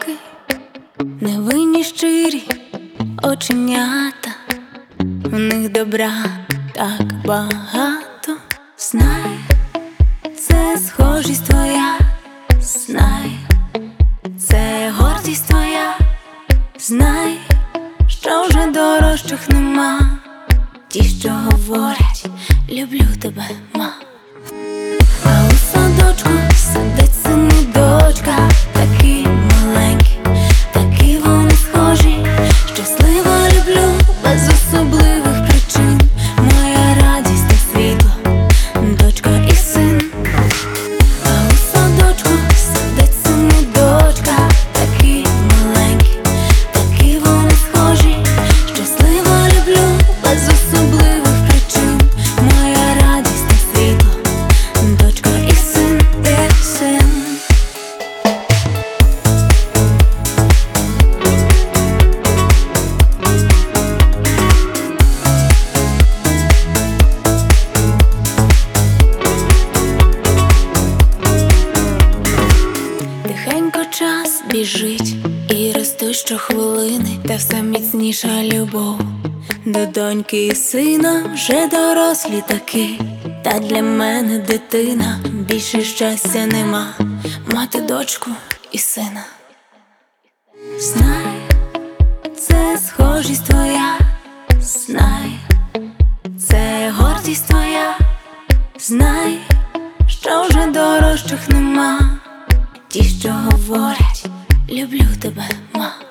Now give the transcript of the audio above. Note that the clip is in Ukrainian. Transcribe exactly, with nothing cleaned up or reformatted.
кроки, невинні щирі оченята, у них добра так багато. Знай, це схожість твоя, знай, це гордість твоя, знай, що вже дорожчих нема, ті, що говорять, люблю тебе, ма. А у садочку сидить син і дочка, такі маленькі, такі вони схожі. Щаслива люблю без особливих причин, моя радість та світло, дочка і син. А у садочку сидить син і дочка, такі маленькі, такі вони схожі. Щаслива люблю без особливих причин, моя радість та світло, дочка і син, і син. Тихенько час біжить, і ростуть щохвилини, та все міцніша любов до доньки і сина. Вже дорослі таки, та для мене дитина. Більше щастя нема, мати дочку і сина. Знай, це схожість твоя, знай, це гордість твоя, знай, що вже дорожчих нема, ті, що говорять, люблю тебе, ма.